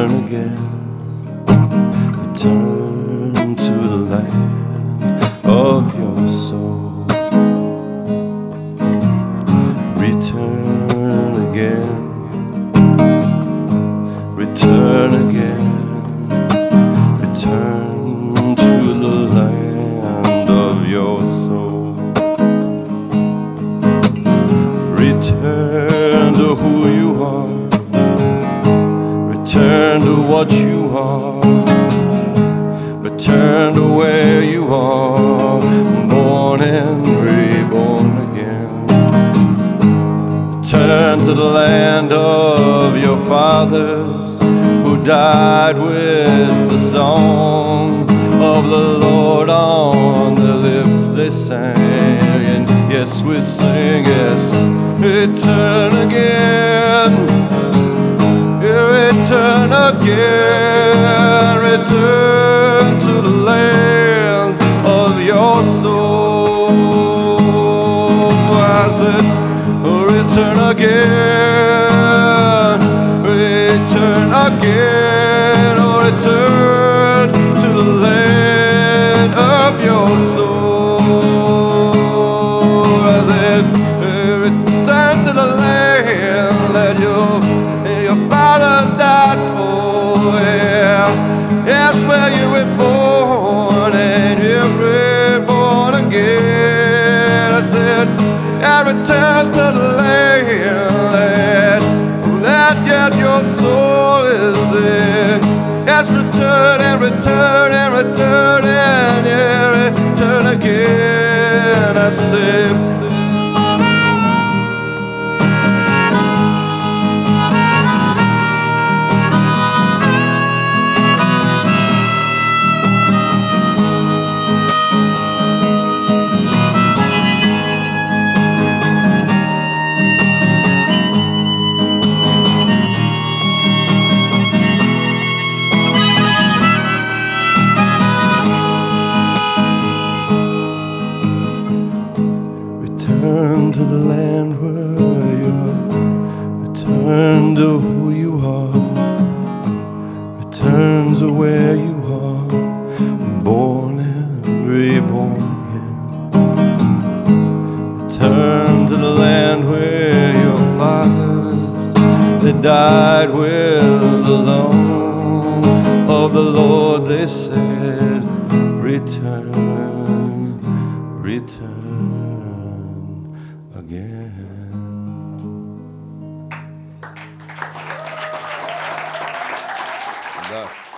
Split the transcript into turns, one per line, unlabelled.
return again. Return to the land of your soul. Return again. Return again. Return to the land of your soul. Return to who you are. Return to what you are. Return to where you are, born and reborn again. Return to the land of your fathers, who died with the song of the Lord on their lips they sang. And yes, we sing, yes, return again. Return again, return to the land of your soul. I said, return again, return again, oh, return to the land of your soul. I said, return to the land that your fathers died for, yeah. That's where you were born, and you're reborn again. I said, and return to the land that yet your soul is in. Yes, return and return and return and yeah, return again. I said, return to the land where you are. Return to who you are. Return to where you are, born and reborn again. Return to the land where your fathers, they died with the law of the Lord, they said, return, return again. Да.